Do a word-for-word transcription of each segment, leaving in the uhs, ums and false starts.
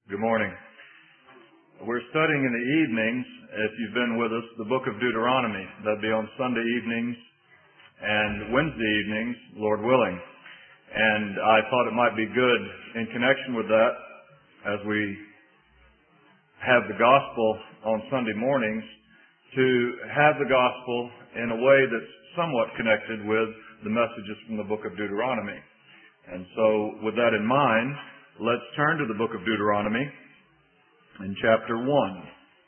Good morning. We're studying in the evenings, if you've been with us, the book of Deuteronomy. That'd be on Sunday evenings and Wednesday evenings, Lord willing. And I thought it might be good in connection with that, as we have the gospel on Sunday mornings, to have the gospel in a way that's somewhat connected with the messages from the book of Deuteronomy. And so, with that in mind, let's turn to the book of Deuteronomy in chapter one.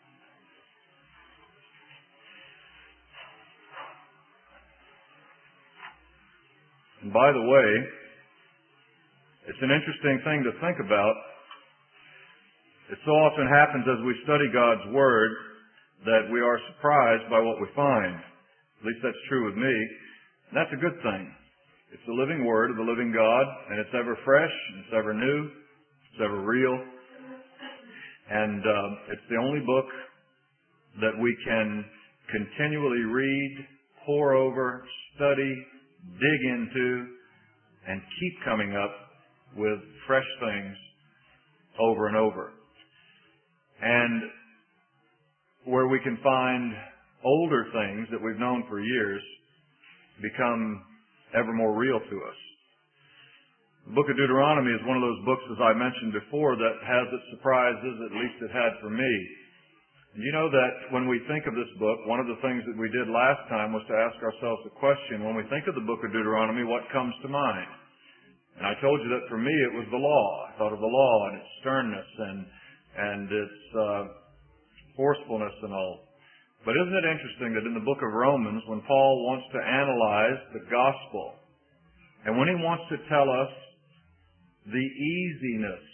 And by the way, it's an interesting thing to think about. It so often happens as we study God's Word that we are surprised by what we find. At least that's true with me. And that's a good thing. It's the living Word of the living God, and it's ever fresh, and it's ever new, it's ever real. And uh, it's the only book that we can continually read, pore over, study, dig into, and keep coming up with fresh things over and over. And where we can find older things that we've known for years become ever more real to us. The book of Deuteronomy is one of those books, as I mentioned before, that has its surprises, at least it had for me. And you know that when we think of this book, one of the things that we did last time was to ask ourselves a question. When we think of the book of Deuteronomy, what comes to mind? And I told you that for me it was the law. I thought of the law and its sternness and, and its uh, forcefulness and all. But isn't it interesting that in the book of Romans, when Paul wants to analyze the gospel, and when he wants to tell us the easiness,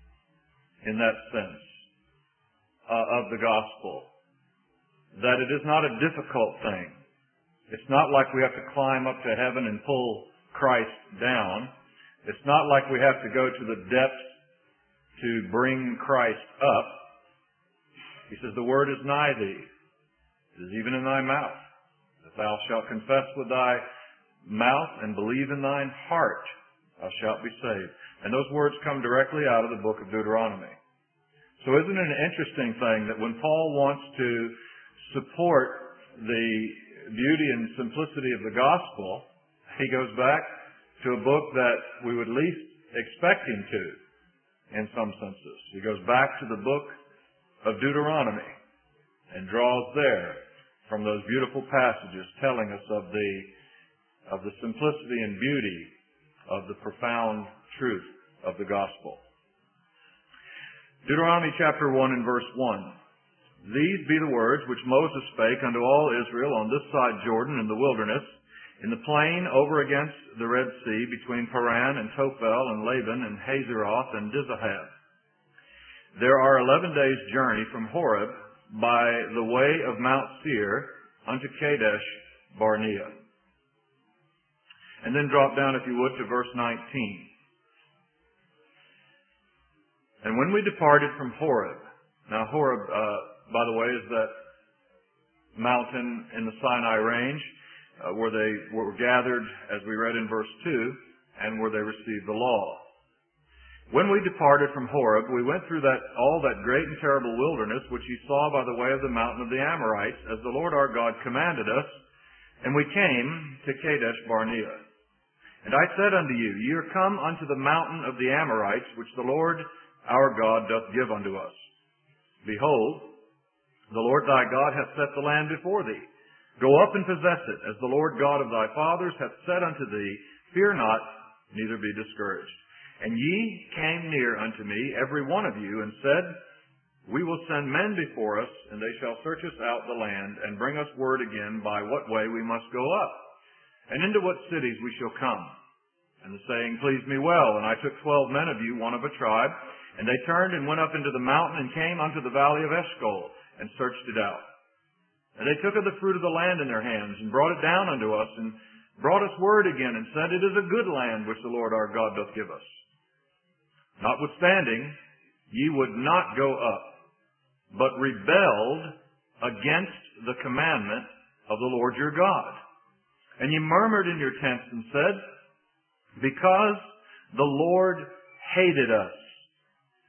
in that sense, uh, of the gospel, that it is not a difficult thing. It's not like we have to climb up to heaven and pull Christ down. It's not like we have to go to the depths to bring Christ up. He says, the word is nigh thee. It is even in thy mouth. If thou shalt confess with thy mouth and believe in thine heart, thou shalt be saved. And those words come directly out of the book of Deuteronomy. So isn't it an interesting thing that when Paul wants to support the beauty and simplicity of the gospel, he goes back to a book that we would least expect him to, in some senses. He goes back to the book of Deuteronomy and draws there from those beautiful passages telling us of the of the simplicity and beauty of the profound truth of the gospel. Deuteronomy chapter one and verse one. These be the words which Moses spake unto all Israel on this side Jordan in the wilderness, in the plain over against the Red Sea, between Paran and Tophel and Laban and Hazeroth and Dizahab. There are eleven days' journey from Horeb by the way of Mount Seir unto Kadesh Barnea. And then drop down, if you would, to verse nineteen. And when we departed from Horeb, now Horeb, uh, by the way, is that mountain in the Sinai range uh, where they were gathered, as we read in verse two, and where they received the law. When we departed from Horeb, we went through that all that great and terrible wilderness which ye saw by the way of the mountain of the Amorites, as the Lord our God commanded us, and we came to Kadesh Barnea. And I said unto you, Ye are come unto the mountain of the Amorites, which the Lord our God doth give unto us. Behold, the Lord thy God hath set the land before thee. Go up and possess it, as the Lord God of thy fathers hath said unto thee, Fear not, neither be discouraged. And ye came near unto me, every one of you, and said, We will send men before us, and they shall search us out the land, and bring us word again by what way we must go up, and into what cities we shall come. And the saying pleased me well, and I took twelve men of you, one of a tribe, and they turned and went up into the mountain, and came unto the valley of Eshcol, and searched it out. And they took of the fruit of the land in their hands, and brought it down unto us, and brought us word again, and said, It is a good land which the Lord our God doth give us. Notwithstanding, ye would not go up, but rebelled against the commandment of the Lord your God. And ye murmured in your tents and said, Because the Lord hated us,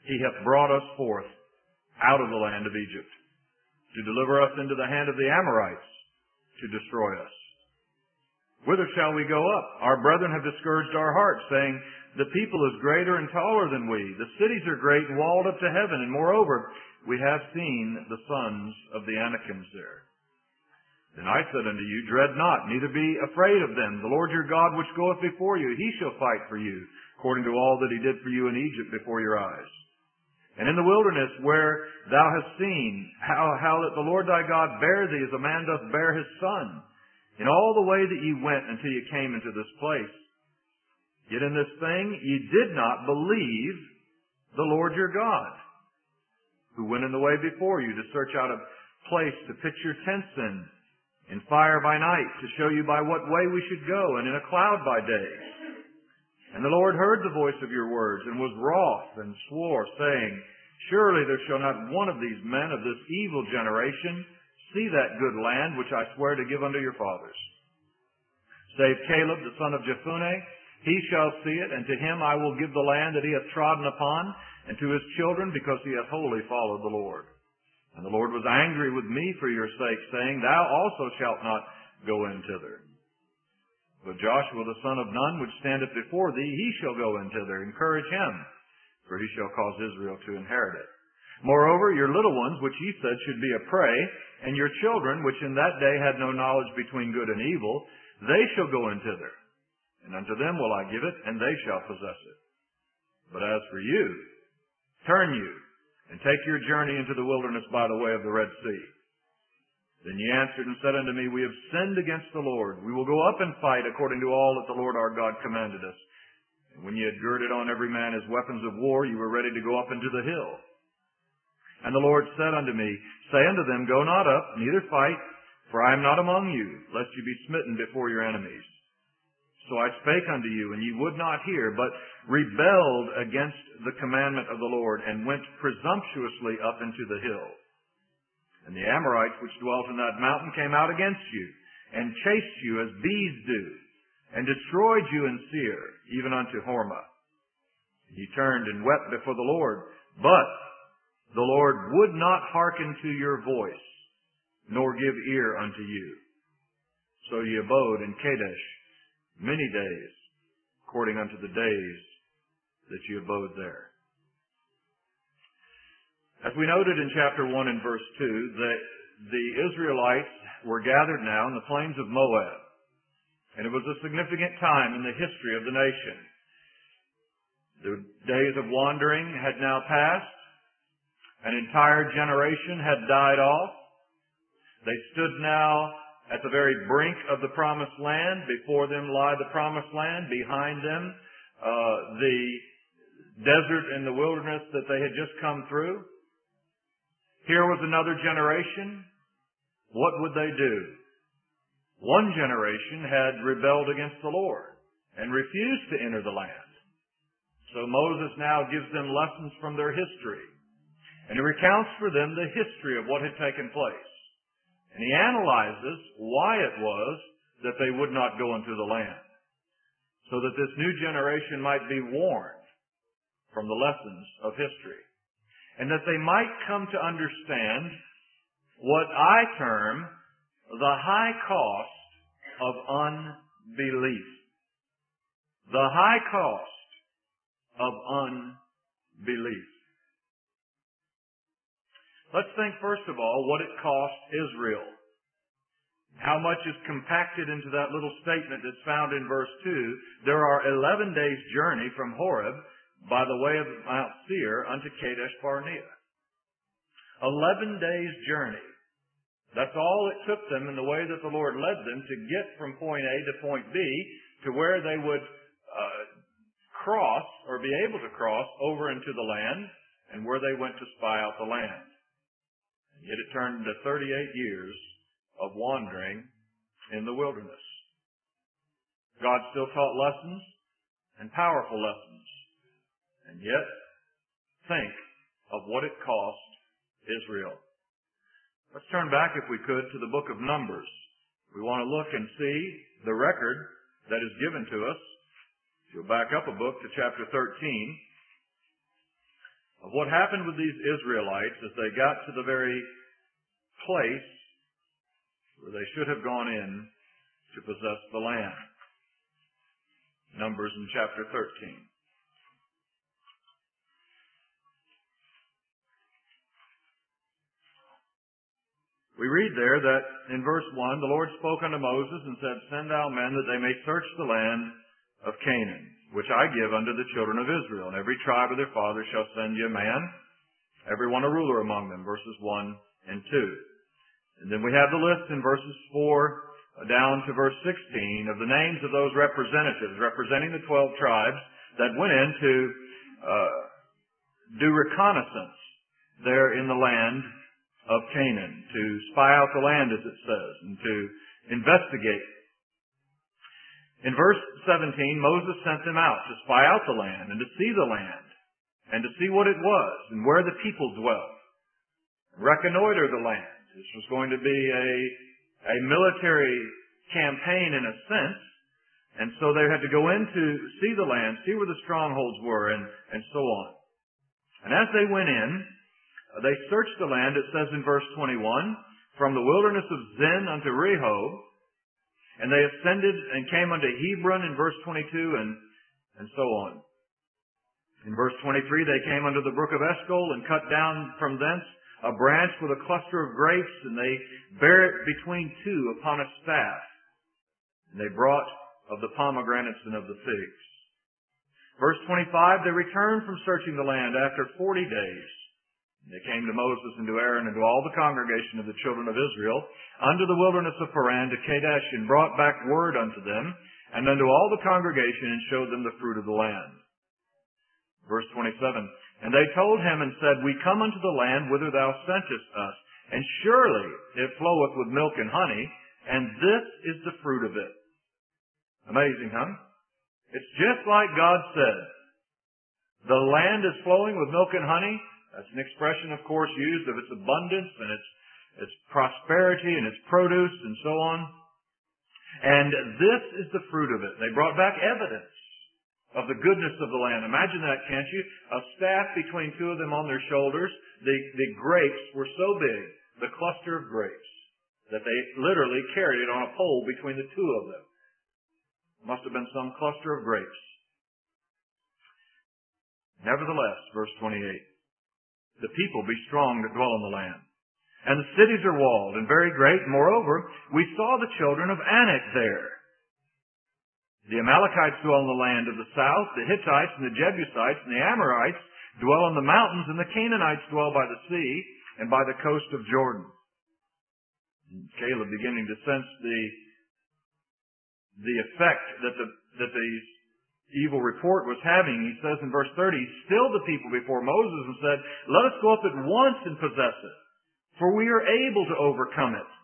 He hath brought us forth out of the land of Egypt, to deliver us into the hand of the Amorites, to destroy us. Whither shall we go up? Our brethren have discouraged our hearts, saying, the people is greater and taller than we. The cities are great and walled up to heaven. And moreover, we have seen the sons of the Anakims there. Then I said unto you, dread not, neither be afraid of them. The Lord your God which goeth before you, he shall fight for you, according to all that he did for you in Egypt before your eyes. And in the wilderness where thou hast seen how, how that the Lord thy God bare thee as a man doth bear his son, in all the way that ye went until ye came into this place. Yet in this thing ye did not believe the Lord your God, who went in the way before you to search out a place to pitch your tents in, in fire by night, to show you by what way we should go, and in a cloud by day. And the Lord heard the voice of your words, and was wroth, and swore, saying, surely there shall not one of these men of this evil generation see that good land which I swear to give unto your fathers. Save Caleb the son of Jephunneh, he shall see it, and to him I will give the land that he hath trodden upon, and to his children, because he hath wholly followed the Lord. And the Lord was angry with me for your sake, saying, thou also shalt not go in thither. But Joshua the son of Nun, which standeth before thee, he shall go in thither. Encourage him, for he shall cause Israel to inherit it. Moreover, your little ones, which ye said should be a prey, and your children, which in that day had no knowledge between good and evil, they shall go in thither. And unto them will I give it, and they shall possess it. But as for you, turn you, and take your journey into the wilderness by the way of the Red Sea. Then ye answered and said unto me, we have sinned against the Lord. We will go up and fight according to all that the Lord our God commanded us. And when ye had girded on every man his weapons of war, ye were ready to go up into the hill. And the Lord said unto me, say unto them, go not up, neither fight, for I am not among you, lest ye be smitten before your enemies. So I spake unto you, and ye would not hear, but rebelled against the commandment of the Lord, and went presumptuously up into the hill. And the Amorites which dwelt in that mountain came out against you, and chased you as bees do, and destroyed you in Seir, even unto Hormah. Ye turned and wept before the Lord, but the Lord would not hearken to your voice, nor give ear unto you. So ye abode in Kadesh many days, according unto the days that ye abode there. As we noted in chapter one and verse two, that the Israelites were gathered now in the plains of Moab. And it was a significant time in the history of the nation. The days of wandering had now passed. An entire generation had died off. They stood now at the very brink of the promised land. Before them lie the promised land. Behind them, uh, the desert and the wilderness that they had just come through. Here was another generation. What would they do? One generation had rebelled against the Lord and refused to enter the land. So Moses now gives them lessons from their history. And he recounts for them the history of what had taken place. And he analyzes why it was that they would not go into the land, so that this new generation might be warned from the lessons of history, and that they might come to understand what I term the high cost of unbelief. The high cost of unbelief. Let's think first of all what it cost Israel. How much is compacted into that little statement that's found in verse two? There are eleven days' journey from Horeb by the way of Mount Seir unto Kadesh Barnea. Eleven days' journey. That's all it took them in the way that the Lord led them to get from point A to point B to where they would uh, cross or be able to cross over into the land and where they went to spy out the land. And yet it turned into thirty-eight years of wandering in the wilderness. God still taught lessons and powerful lessons. And yet, think of what it cost Israel. Let's turn back, if we could, to the book of Numbers. We want to look and see the record that is given to us. If you'll back up a book to chapter thirteen, of what happened with these Israelites as they got to the very place where they should have gone in to possess the land. Numbers in chapter thirteen. We read there that in verse one, the Lord spoke unto Moses and said, Send thou men that they may search the land of Canaan, which I give unto the children of Israel. And every tribe of their fathers shall send you a man, every one a ruler among them, verses one and two. And then we have the list in verses four down to verse sixteen of the names of those representatives representing the twelve tribes that went in to uh, do reconnaissance there in the land of Canaan, to spy out the land, as it says, and to investigate. In verse seventeen, Moses sent them out to spy out the land and to see the land and to see what it was and where the people dwelt. Reconnoiter the land. This was going to be a, a military campaign in a sense, and so they had to go in to see the land, see where the strongholds were, and, and so on. And as they went in, they searched the land, it says in verse twenty-one, from the wilderness of Zin unto Rehob, and they ascended and came unto Hebron in verse twenty-two, and, and so on. In verse twenty-three, they came unto the brook of Eshcol and cut down from thence a branch with a cluster of grapes, and they bare it between two upon a staff. And they brought of the pomegranates and of the figs. Verse twenty-five, they returned from searching the land after forty days. They came to Moses and to Aaron and to all the congregation of the children of Israel unto the wilderness of Paran to Kadesh, and brought back word unto them and unto all the congregation, and showed them the fruit of the land. Verse twenty-seven, and they told him and said, We come unto the land whither thou sentest us, and surely it floweth with milk and honey, and this is the fruit of it. Amazing, huh? It's just like God said. The land is flowing with milk and honey. That's an expression, of course, used of its abundance and its, its prosperity and its produce and so on. And this is the fruit of it. They brought back evidence of the goodness of the land. Imagine that, can't you? A staff between two of them on their shoulders. The, the grapes were so big, the cluster of grapes, that they literally carried it on a pole between the two of them. Must have been some cluster of grapes. Nevertheless, verse twenty-eight, the people be strong that dwell in the land, and the cities are walled and very great. Moreover, we saw the children of Anak there. The Amalekites dwell in the land of the south, the Hittites and the Jebusites and the Amorites dwell in the mountains, and the Canaanites dwell by the sea and by the coast of Jordan. And Caleb, beginning to sense the the effect that the that the evil report was having, he says in verse thirty, he stilled the people before Moses and said, Let us go up at once and possess it, for we are able to overcome it.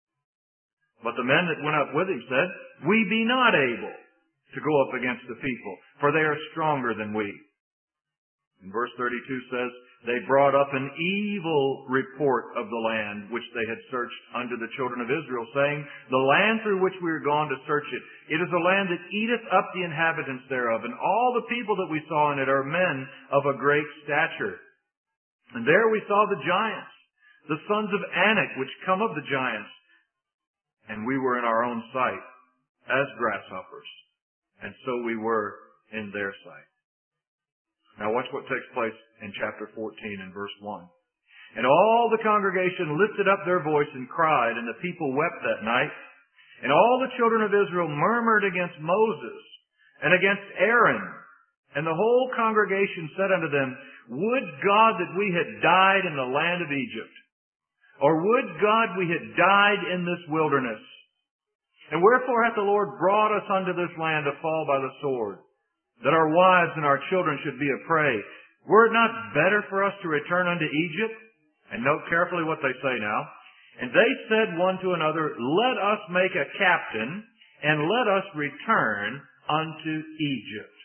But the men that went up with him said, We be not able to go up against the people, for they are stronger than we. And verse thirty-two says, They brought up an evil report of the land which they had searched unto the children of Israel, saying, The land through which we are gone to search it, it is a land that eateth up the inhabitants thereof, and all the people that we saw in it are men of a great stature. And there we saw the giants, the sons of Anak, which come of the giants, and we were in our own sight as grasshoppers, and so we were in their sight. Now watch what takes place in chapter fourteen and verse one. And all the congregation lifted up their voice and cried, and the people wept that night. And all the children of Israel murmured against Moses and against Aaron. And the whole congregation said unto them, Would God that we had died in the land of Egypt, or would God we had died in this wilderness? And wherefore hath the Lord brought us unto this land to fall by the sword, that our wives and our children should be a prey? Were it not better for us to return unto Egypt? And note carefully what they say now. And they said one to another, Let us make a captain, and let us return unto Egypt.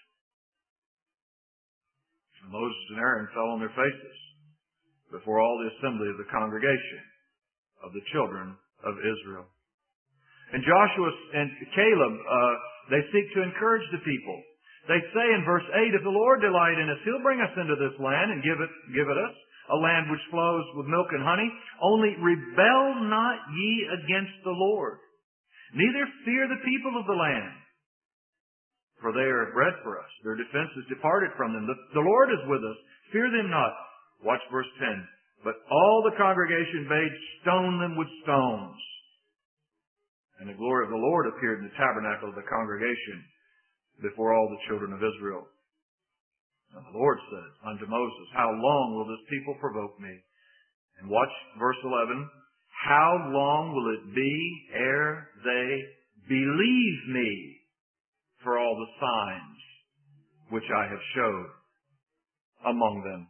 And Moses and Aaron fell on their faces before all the assembly of the congregation of the children of Israel. And Joshua and Caleb, uh, they seek to encourage the people. They say in verse eight, if the Lord delight in us, He'll bring us into this land and give it, give it us, a land which flows with milk and honey. Only rebel not ye against the Lord, neither fear the people of the land, for they are bread for us. Their defense is departed from them. The, the Lord is with us. Fear them not. Watch verse ten. But all the congregation bade stone them with stones. And the glory of the Lord appeared in the tabernacle of the congregation before all the children of Israel. And the Lord said unto Moses, how long will this people provoke me? And watch verse eleven. How long will it be ere they believe me for all the signs which I have showed among them?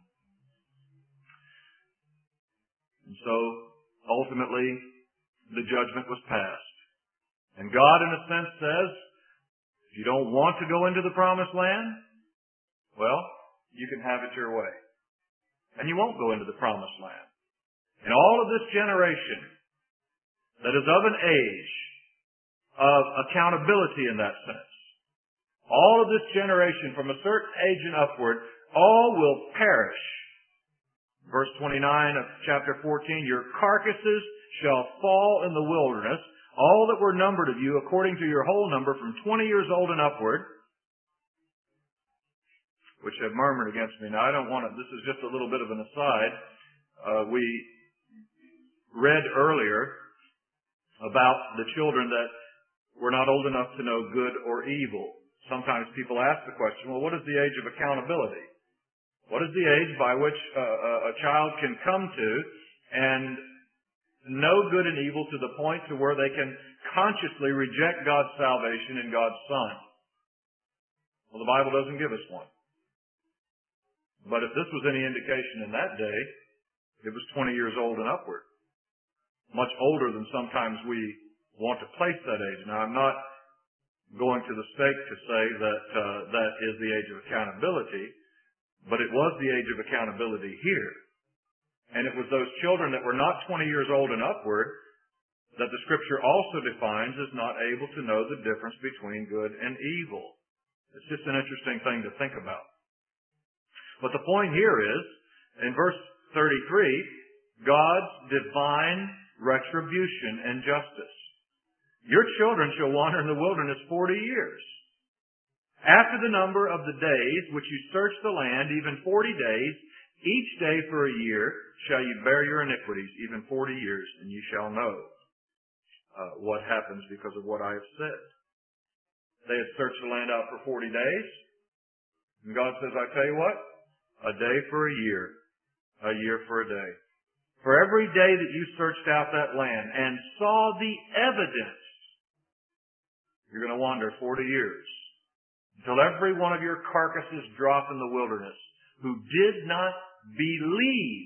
And so, ultimately, the judgment was passed. And God, in a sense, says, if you don't want to go into the promised land, well, you can have it your way. And you won't go into the promised land. And all of this generation that is of an age of accountability in that sense, all of this generation from a certain age and upward, all will perish. Verse twenty-nine of chapter fourteen, your carcasses shall fall in the wilderness, all that were numbered of you according to your whole number from twenty years old and upward, which have murmured against me. Now I don't want to, this is just a little bit of an aside. Uh, we read earlier about the children that were not old enough to know good or evil. Sometimes people ask the question, well, what is the age of accountability? What is the age by which uh, a child can come to and know good and evil to the point to where they can consciously reject God's salvation and God's Son? Well, the Bible doesn't give us one. But if this was any indication in that day, it was twenty years old and upward. Much older than sometimes we want to place that age. Now, I'm not going to the stake to say that uh, that is the age of accountability, but it was the age of accountability here. And it was those children that were not twenty years old and upward that the Scripture also defines as not able to know the difference between good and evil. It's just an interesting thing to think about. But the point here is, in verse thirty-three, God's divine retribution and justice. Your children shall wander in the wilderness forty years. After the number of the days which you search the land, even forty days, each day for a year shall you bear your iniquities, even forty years, and you shall know uh, what happens because of what I have said. They had searched the land out for forty days, and God says, I tell you what, a day for a year, a year for a day. For every day that you searched out that land and saw the evidence, you're going to wander forty years, until every one of your carcasses drop in the wilderness, who did not believe.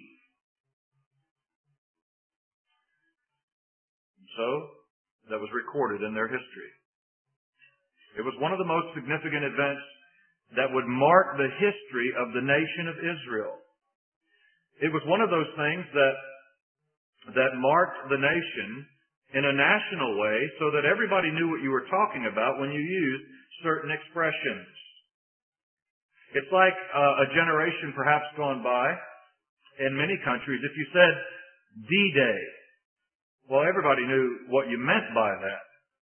So, that was recorded in their history. It was one of the most significant events that would mark the history of the nation of Israel. It was one of those things that, that marked the nation in a national way so that everybody knew what you were talking about when you used certain expressions. It's like uh, a generation perhaps gone by in many countries. If you said D-Day, well, everybody knew what you meant by that.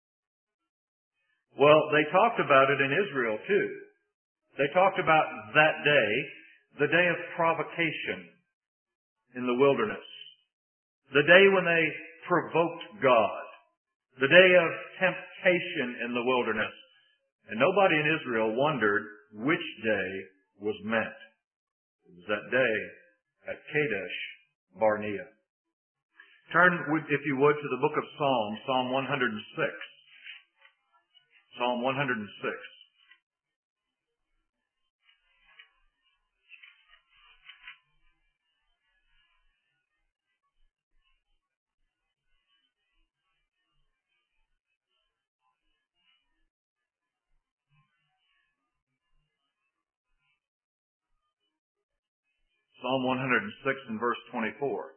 Well, they talked about it in Israel too. They talked about that day, the day of provocation in the wilderness, the day when they provoked God, the day of temptation in the wilderness. And nobody in Israel wondered which day was meant. It was that day at Kadesh Barnea. Turn, if you would, to the book of Psalms, Psalm one hundred six. Psalm one hundred six. Psalm one hundred six and verse twenty-four.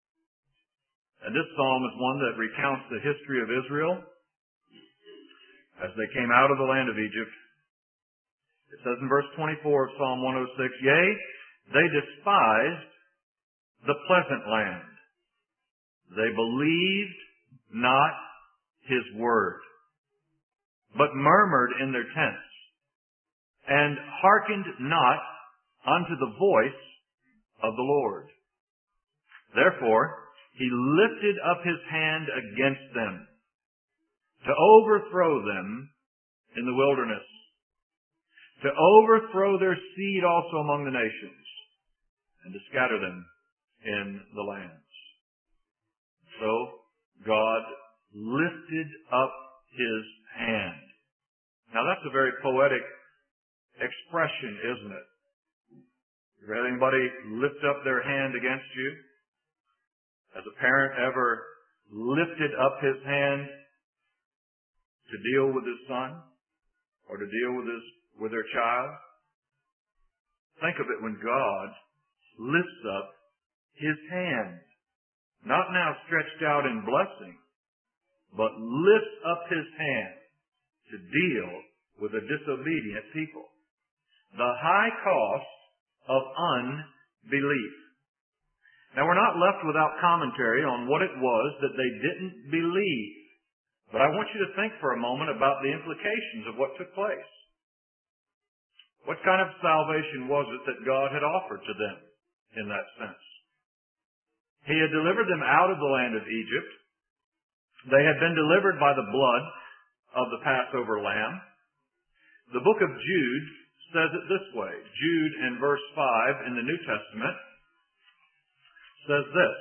And this psalm is one that recounts the history of Israel. as they came out of the land of Egypt. It says in verse twenty-four of Psalm one oh six, Yea, they despised the pleasant land. They believed not his word, but murmured in their tents, and hearkened not unto the voice of the Lord. Therefore, he lifted up his hand against them, to overthrow them in the wilderness, to overthrow their seed also among the nations, and to scatter them in the lands. So, God lifted up his hand. Now that's a very poetic expression, isn't it? You ever had anybody lift up their hand against you? Has a parent ever lifted up his hand to deal with his son or to deal with his with their child? Think of it when God lifts up his hand, not now stretched out in blessing, but lifts up his hand to deal with a disobedient people. The high cost of unbelief. Now we're not left without commentary on what it was that they didn't believe. But I want you to think for a moment about the implications of what took place. What kind of salvation was it that God had offered to them in that sense? He had delivered them out of the land of Egypt. They had been delivered by the blood of the Passover lamb. The book of Jude says it this way. Jude in verse five in the New Testament says this,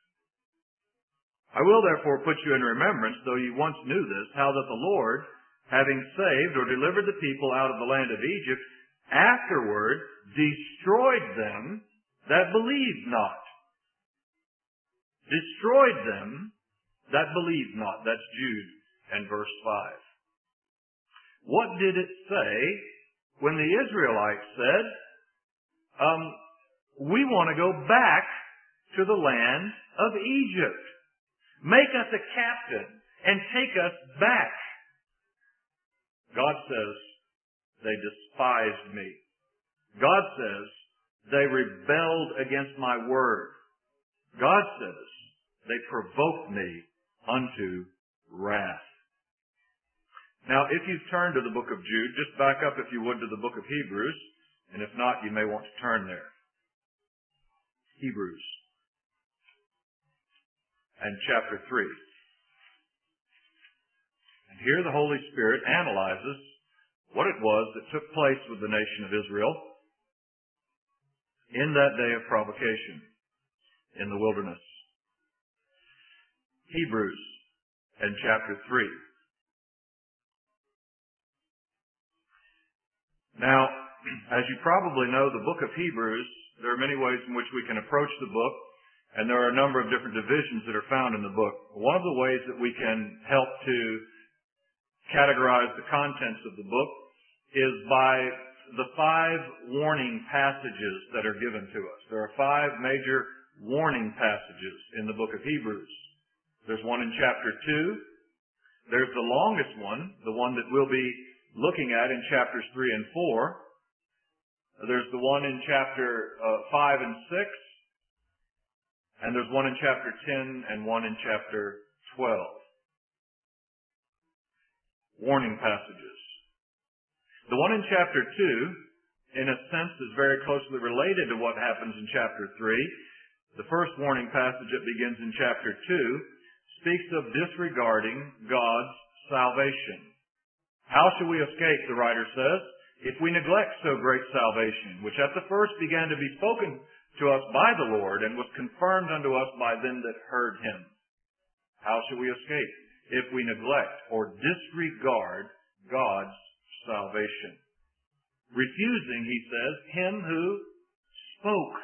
I will therefore put you in remembrance, though you once knew this, how that the Lord, having saved or delivered the people out of the land of Egypt, afterward destroyed them that believed not. Destroyed them that believed not. That's Jude and verse five. What did it say when the Israelites said, um, we want to go back to the land of Egypt. Make us a captain and take us back. God says, they despised me. God says, they rebelled against my word. God says, they provoked me unto wrath. Now, if you've turned to the book of Jude, just back up, if you would, to the book of Hebrews. And if not, you may want to turn there. Hebrews. And chapter three. And here the Holy Spirit analyzes what it was that took place with the nation of Israel in that day of provocation in the wilderness. Hebrews and chapter three. Now, as you probably know, the book of Hebrews, there are many ways in which we can approach the book, and there are a number of different divisions that are found in the book. One of the ways that we can help to categorize the contents of the book is by the five warning passages that are given to us. There are five major warning passages in the book of Hebrews. There's one in chapter two. There's the longest one, the one that we'll be looking at in chapters three and four. There's the one in chapter uh, five and six. And there's one in chapter ten and one in chapter twelve. Warning passages. The one in chapter two, in a sense, is very closely related to what happens in chapter three. The first warning passage that begins in chapter two speaks of disregarding God's salvation. How shall we escape, the writer says, if we neglect so great salvation, which at the first began to be spoken to us by the Lord and was confirmed unto us by them that heard him? How shall we escape if we neglect or disregard God's salvation? Refusing, he says, him who spoke.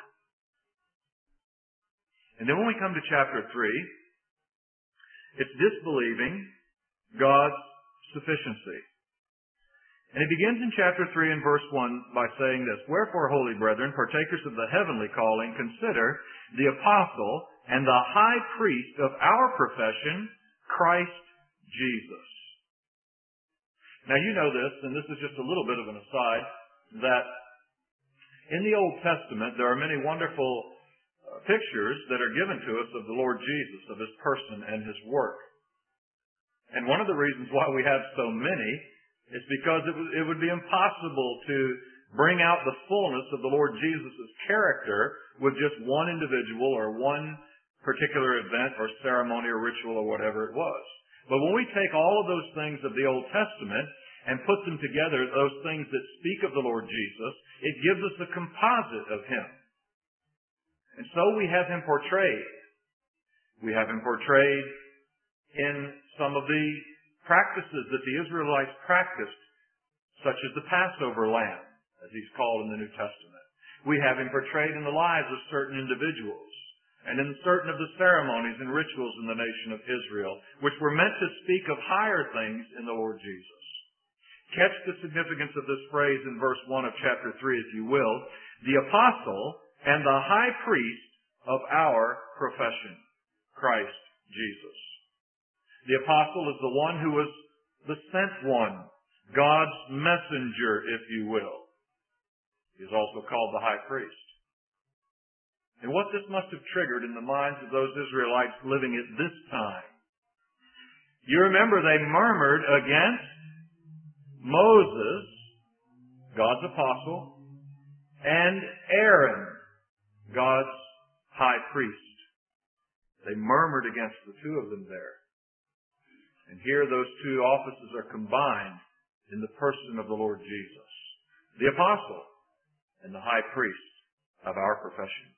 And then when we come to chapter three, it's disbelieving God's sufficiency. And he begins in chapter three and verse one by saying this, Wherefore, holy brethren, partakers of the heavenly calling, consider the apostle and the high priest of our profession, Christ Jesus. Now you know this, and this is just a little bit of an aside, that in the Old Testament there are many wonderful uh, pictures that are given to us of the Lord Jesus, of His person and His work. And one of the reasons why we have so many is because it, w- it would be impossible to bring out the fullness of the Lord Jesus' character with just one individual or one particular event or ceremony or ritual or whatever it was. But when we take all of those things of the Old Testament and put them together, those things that speak of the Lord Jesus, it gives us a composite of Him. And so we have Him portrayed. We have Him portrayed in some of the practices that the Israelites practiced, such as the Passover lamb, as He's called in the New Testament. We have Him portrayed in the lives of certain individuals, and in certain of the ceremonies and rituals in the nation of Israel, which were meant to speak of higher things in the Lord Jesus. Catch the significance of this phrase in verse one of chapter three, if you will. The apostle and the high priest of our profession, Christ Jesus. The apostle is the one who was the sent one, God's messenger, if you will. He is also called the high priest. And what this must have triggered in the minds of those Israelites living at this time. You remember they murmured against Moses, God's apostle, and Aaron, God's high priest. They murmured against the two of them there. And here those two offices are combined in the person of the Lord Jesus, the apostle and the high priest of our profession.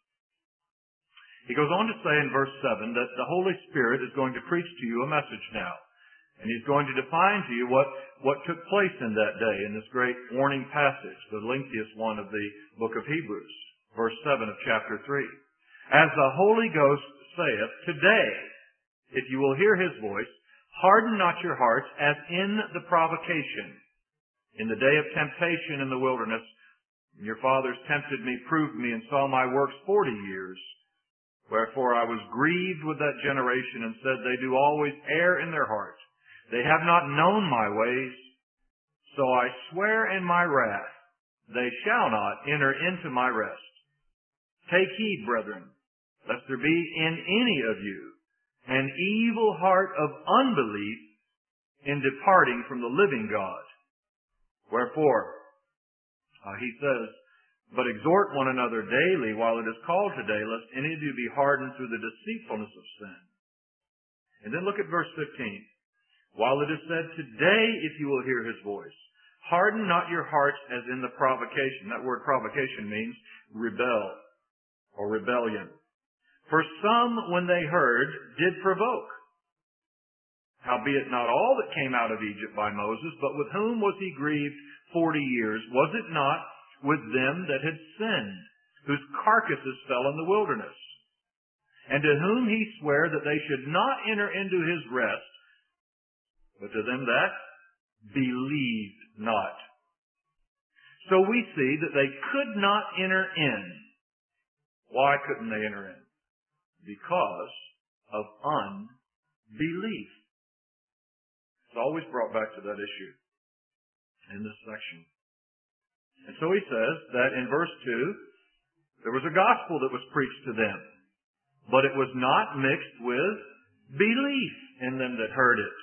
He goes on to say in verse seven that the Holy Spirit is going to preach to you a message now. And He's going to define to you what, what took place in that day in this great warning passage, the lengthiest one of the book of Hebrews, verse seven of chapter three. As the Holy Ghost saith, today, if you will hear His voice, harden not your hearts as in the provocation, in the day of temptation in the wilderness. Your fathers tempted me, proved me, and saw my works forty years. Wherefore I was grieved with that generation and said, they do always err in their hearts. They have not known my ways. So I swear in my wrath, they shall not enter into my rest. Take heed, brethren, lest there be in any of you an evil heart of unbelief in departing from the living God. Wherefore, uh, he says, but exhort one another daily while it is called today, lest any of you be hardened through the deceitfulness of sin. And then look at verse fifteen. While it is said, today if you will hear His voice, harden not your hearts as in the provocation. That word provocation means rebel or rebellion. For some, when they heard, did provoke. Howbeit not all that came out of Egypt by Moses, but with whom was he grieved forty years? Was it not with them that had sinned, whose carcasses fell in the wilderness? And to whom he sware that they should not enter into His rest, but to them that believed not. So we see that they could not enter in. Why couldn't they enter in? Because of unbelief. It's always brought back to that issue in this section. And so he says that in verse two, there was a gospel that was preached to them, but it was not mixed with belief in them that heard it.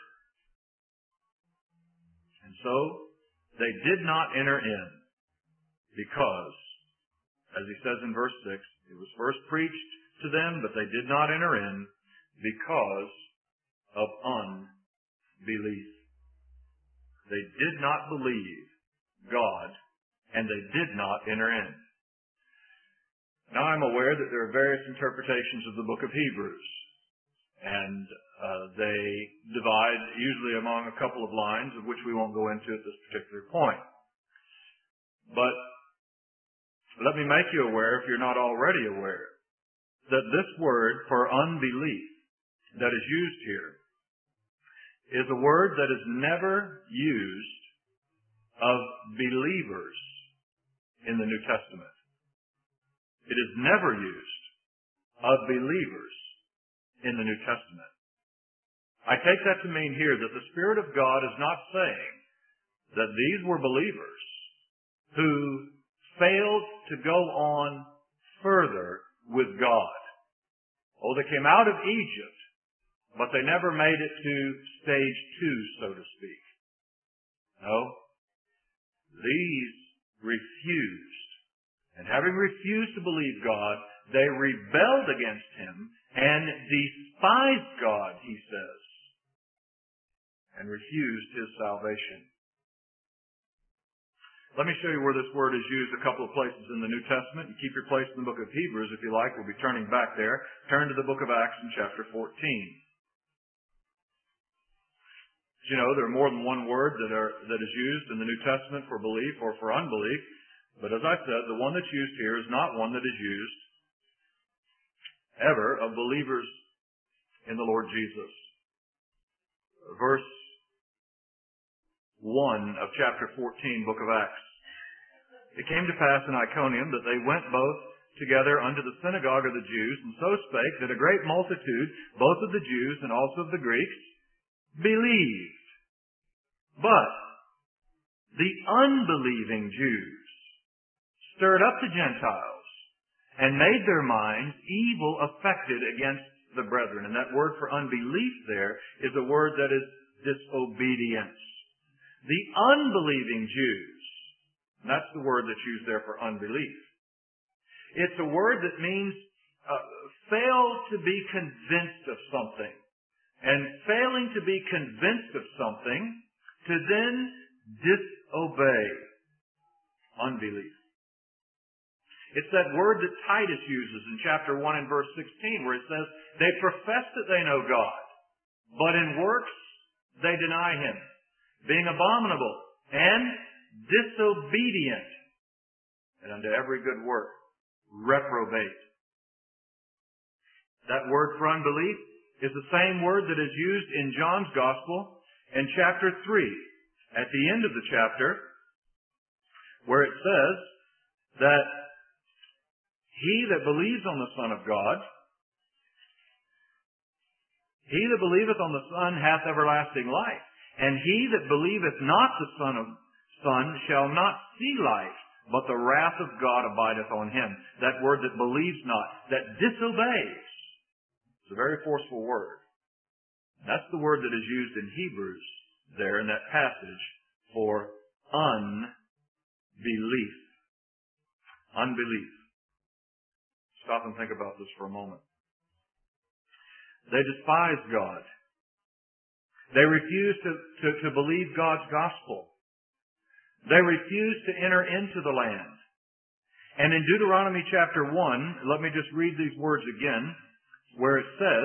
And so they did not enter in because, as he says in verse six, it was first preached to them, but they did not enter in because of unbelief. They did not believe God, and they did not enter in. Now I'm aware that there are various interpretations of the book of Hebrews, and uh, they divide usually among a couple of lines, of which we won't go into at this particular point. But let me make you aware, if you're not already aware, that this word for unbelief that is used here is a word that is never used of believers in the New Testament. It is never used of believers in the New Testament. I take that to mean here that the Spirit of God is not saying that these were believers who failed to go on further with God. Oh, they came out of Egypt, but they never made it to stage two, so to speak. No. These refused. And having refused to believe God, they rebelled against Him and despised God, he says, and refused His salvation. Let me show you where this word is used a couple of places in the New Testament. You keep your place in the book of Hebrews if you like. We'll be turning back there. Turn to the book of Acts in chapter fourteen. As you know, there are more than one word that are that is used in the New Testament for belief or for unbelief. But as I said, the one that's used here is not one that is used ever of believers in the Lord Jesus. Verse one of chapter fourteen, book of Acts. It came to pass in Iconium that they went both together unto the synagogue of the Jews, and so spake that a great multitude, both of the Jews and also of the Greeks, believed. But the unbelieving Jews stirred up the Gentiles and made their minds evil affected against the brethren. And that word for unbelief there is a word that is disobedience. The unbelieving Jews, and that's the word that's used there for unbelief. It's a word that means uh, fail to be convinced of something. And failing to be convinced of something, to then disobey. Unbelief. It's that word that Titus uses in chapter one and verse sixteen, where it says, they profess that they know God, but in works they deny Him, being abominable and disobedient, and unto every good work reprobate. That word for unbelief is the same word that is used in John's Gospel in chapter three, at the end of the chapter, where it says that he that believes on the Son of God, he that believeth on the Son hath everlasting life, and he that believeth not the Son of Son shall not see life, but the wrath of God abideth on him. That word that believes not, that disobeys. It's a very forceful word. That's the word that is used in Hebrews there in that passage for unbelief. Unbelief. Stop and think about this for a moment. They despise God. They refuse to, to, to believe God's gospel. They refuse to enter into the land. And in Deuteronomy chapter one, let me just read these words again, where it says,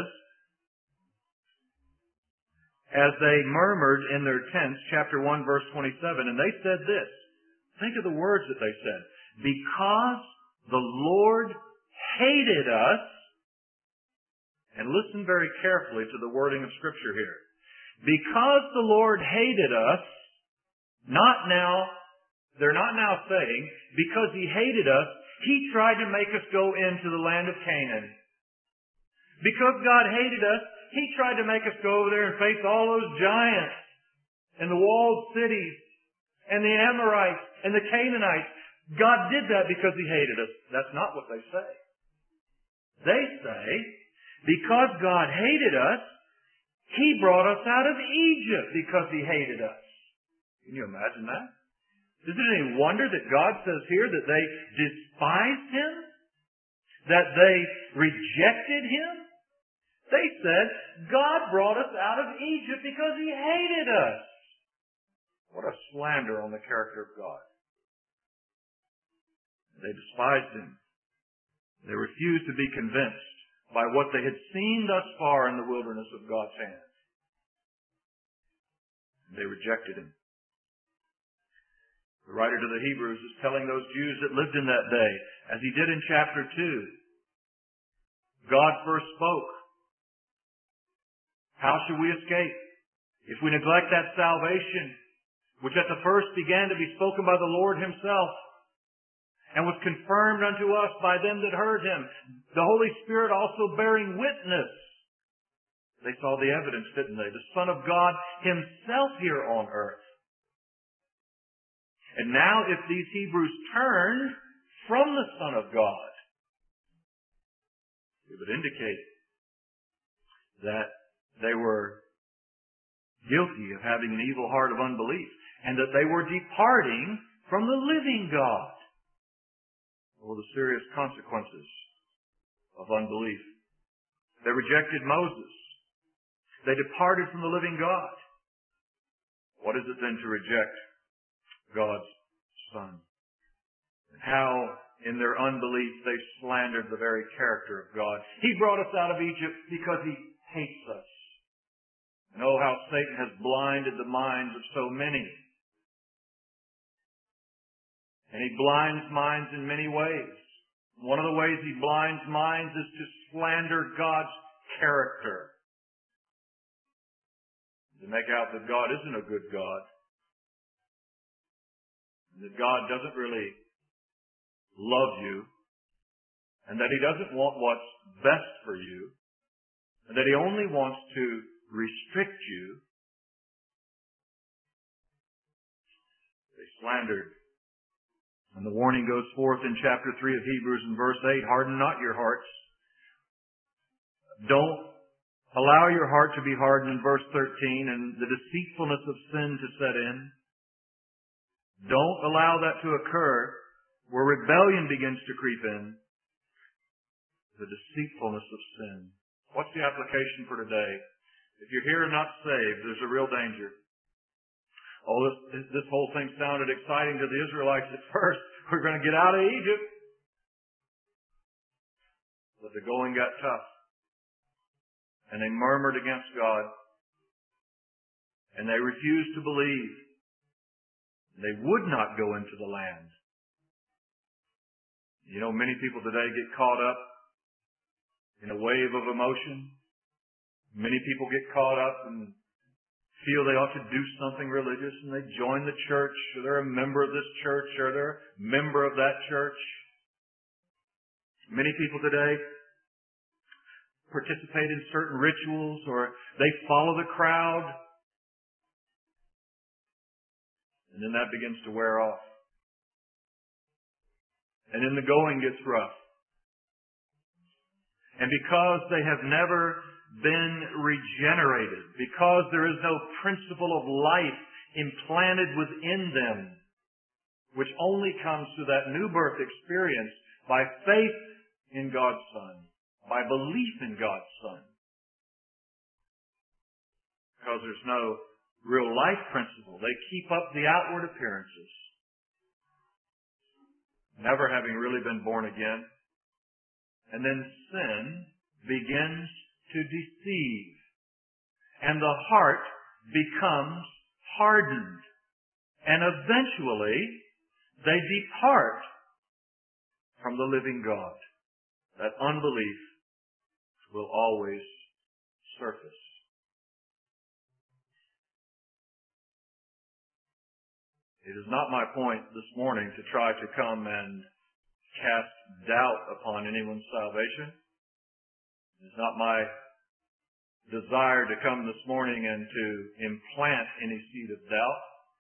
as they murmured in their tents, chapter one, verse twenty-seven, and they said this. Think of the words that they said. Because the Lord hated us, and listen very carefully to the wording of Scripture here. Because the Lord hated us, not now, they're not now saying, because He hated us, He tried to make us go into the land of Canaan. Because God hated us, He tried to make us go over there and face all those giants and the walled cities and the Amorites and the Canaanites. God did that because He hated us. That's not what they say. They say, because God hated us, He brought us out of Egypt because He hated us. Can you imagine that? Is it any wonder that God says here that they despised Him? That they rejected Him? They said, God brought us out of Egypt because He hated us. What a slander on the character of God. They despised Him. They refused to be convinced by what they had seen thus far in the wilderness of God's hand. They rejected Him. The writer to the Hebrews is telling those Jews that lived in that day, as he did in chapter two, God first spoke. How shall we escape if we neglect that salvation, which at the first began to be spoken by the Lord Himself, and was confirmed unto us by them that heard Him, the Holy Spirit also bearing witness? They saw the evidence, didn't they? The Son of God Himself here on earth. And now if these Hebrews turned from the Son of God, it would indicate that they were guilty of having an evil heart of unbelief, and that they were departing from the living God. Or the serious consequences of unbelief. They rejected Moses. They departed from the living God. What is it then to reject God's Son? And how, in their unbelief, they slandered the very character of God. He brought us out of Egypt because He hates us. And oh, how Satan has blinded the minds of so many. And he blinds minds in many ways. One of the ways he blinds minds is to slander God's character. To make out that God isn't a good God. And that God doesn't really love you. And that He doesn't want what's best for you. And that He only wants to restrict you. They slandered. And the warning goes forth in chapter three of Hebrews in verse eight, harden not your hearts. Don't allow your heart to be hardened in verse thirteen, and the deceitfulness of sin to set in. Don't allow that to occur where rebellion begins to creep in. The deceitfulness of sin. What's the application for today? If you're here and not saved, there's a real danger. Oh, this, this whole thing sounded exciting to the Israelites at first. We're going to get out of Egypt. But the going got tough. And they murmured against God. And they refused to believe. They would not go into the land. You know, many people today get caught up in a wave of emotion. Many people get caught up and feel they ought to do something religious, and they join the church, or they're a member of this church, or they're a member of that church. Many people today participate in certain rituals, or they follow the crowd, and then that begins to wear off. And then the going gets rough. And because they have never been regenerated, because there is no principle of life implanted within them, which only comes through that new birth experience by faith in God's Son, by belief in God's Son. Because there's no real life principle. They keep up the outward appearances, never having really been born again. And then sin begins to deceive. And the heart becomes hardened. And eventually, they depart from the living God. That unbelief will always surface. It is not my point this morning to try to come and cast doubt upon anyone's salvation. It's not my desire to come this morning and to implant any seed of doubt.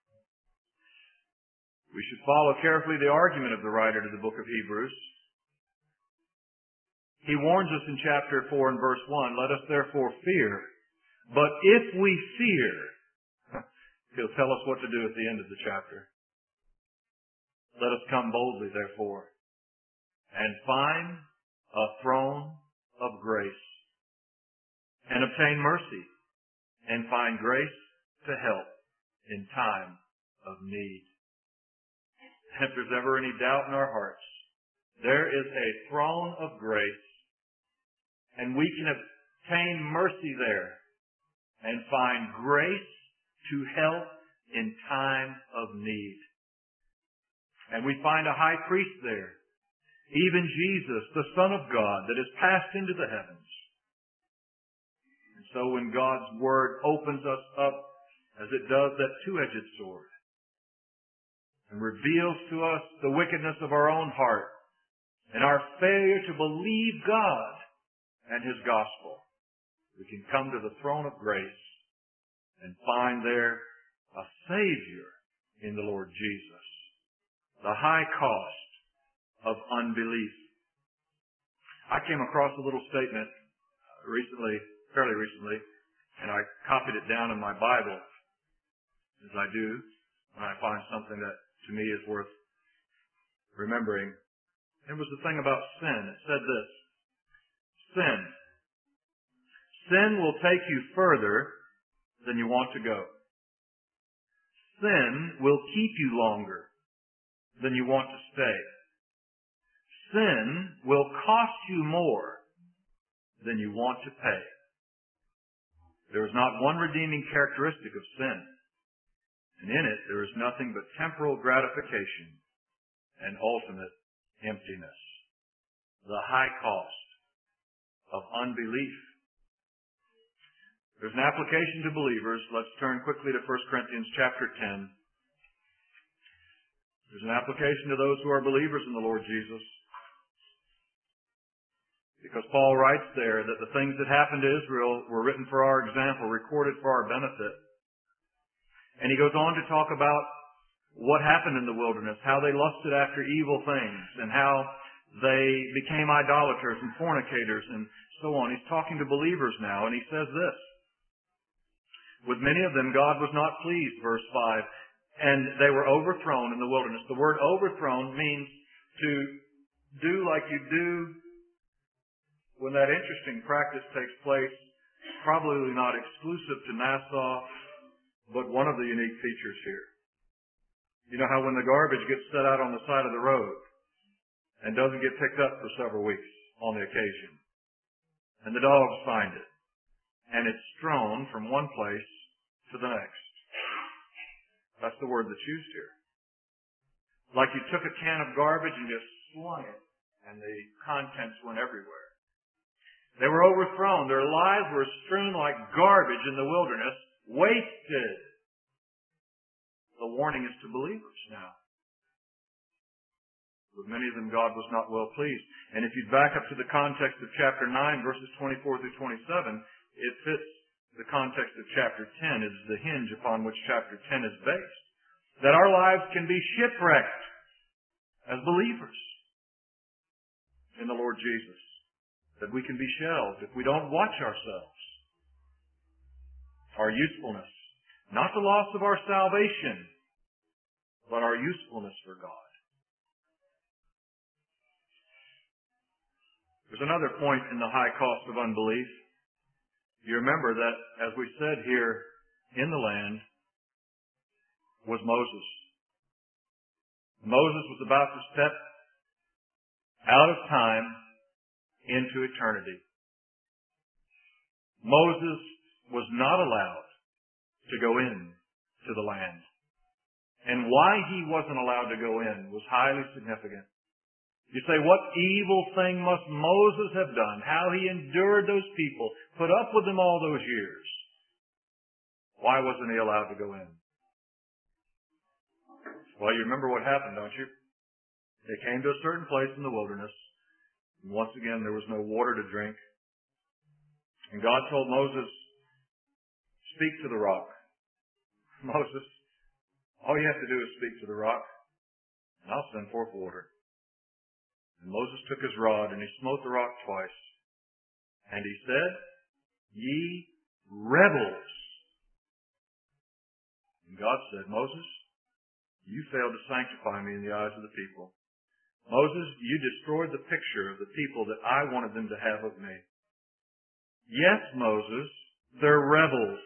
We should follow carefully the argument of the writer to the book of Hebrews. He warns us in chapter four and verse one, let us therefore fear. But if we fear, he'll tell us what to do at the end of the chapter. Let us come boldly, therefore, and find a throne of grace, and obtain mercy, and find grace to help in time of need. If there's ever any doubt in our hearts, there is a throne of grace, and we can obtain mercy there, and find grace to help in time of need. And we find a high priest there, even Jesus, the Son of God, that has passed into the heavens. And so when God's Word opens us up, as it does that two-edged sword, and reveals to us the wickedness of our own heart, and our failure to believe God and His gospel, we can come to the throne of grace and find there a Savior in the Lord Jesus. The high cost of unbelief. I came across a little statement recently, fairly recently, and I copied it down in my Bible, as I do when I find something that to me is worth remembering. It was the thing about sin. It said this: Sin. Sin will take you further than you want to go. Sin will keep you longer than you want to stay. Sin will cost you more than you want to pay. There is not one redeeming characteristic of sin, and in it there is nothing but temporal gratification and ultimate emptiness. The high cost of unbelief. There's an application to believers. Let's turn quickly to First Corinthians chapter ten. There's an application to those who are believers in the Lord Jesus. Because Paul writes there that the things that happened to Israel were written for our example, recorded for our benefit. And he goes on to talk about what happened in the wilderness, how they lusted after evil things, and how they became idolaters and fornicators and so on. He's talking to believers now, and he says this: with many of them God was not pleased, verse five, and they were overthrown in the wilderness. The word overthrown means to do like you do when that interesting practice takes place, probably not exclusive to Nassau, but one of the unique features here. You know how when the garbage gets set out on the side of the road and doesn't get picked up for several weeks on the occasion, and the dogs find it, and it's strewn from one place to the next. That's the word that's used here. Like you took a can of garbage and just slung it, and the contents went everywhere. They were overthrown. Their lives were strewn like garbage in the wilderness, wasted. The warning is to believers now. With many of them, God was not well pleased. And if you back up to the context of chapter nine, verses twenty-four through twenty-seven, it fits the context of chapter ten. It is the hinge upon which chapter ten is based. That our lives can be shipwrecked as believers in the Lord Jesus. That we can be shelved if we don't watch ourselves. Our usefulness. Not the loss of our salvation, but our usefulness for God. There's another point in the high cost of unbelief. You remember that, as we said here, in the land was Moses. Moses was about to step out of time into eternity. Moses was not allowed to go in to the land. And why he wasn't allowed to go in was highly significant. You say, what evil thing must Moses have done? How he endured those people, put up with them all those years. Why wasn't he allowed to go in? Well, you remember what happened, don't you? They came to a certain place in the wilderness. And once again, there was no water to drink. And God told Moses, speak to the rock. Moses, all you have to do is speak to the rock, and I'll send forth water. And Moses took his rod, and he smote the rock twice. And he said, ye rebels. And God said, Moses, you failed to sanctify me in the eyes of the people. Moses, you destroyed the picture of the people that I wanted them to have of me. Yes, Moses, they're rebels.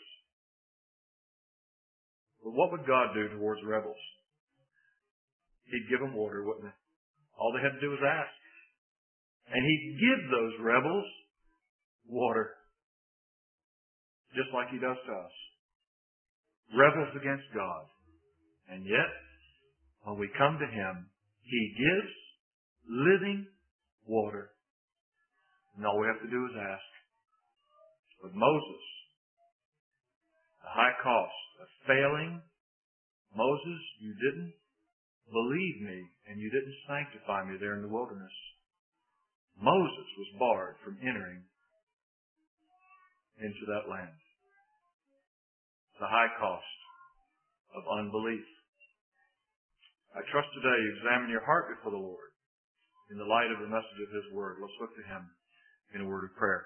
But what would God do towards rebels? He'd give them water, wouldn't he? All they had to do was ask. And he'd give those rebels water. Just like he does to us. Rebels against God. And yet, when we come to him, he gives living water. And all we have to do is ask. But Moses, the high cost of failing, Moses, you didn't believe me and you didn't sanctify me there in the wilderness. Moses was barred from entering into that land. The high cost of unbelief. I trust today you examine your heart before the Lord in the light of the message of His Word. Let's look to Him in a word of prayer.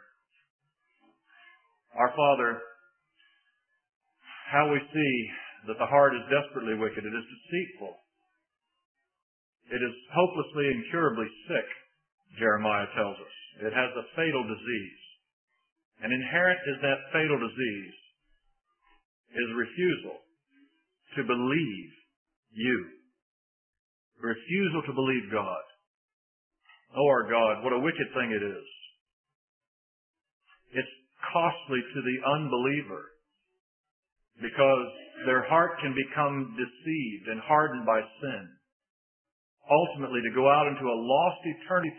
Our Father, how we see that the heart is desperately wicked. It is deceitful. It is hopelessly, incurably sick, Jeremiah tells us. It has a fatal disease. And inherent in that fatal disease is refusal to believe you. Refusal to believe God. Oh, our God, what a wicked thing it is. It's costly to the unbeliever because their heart can become deceived and hardened by sin. Ultimately, to go out into a lost eternity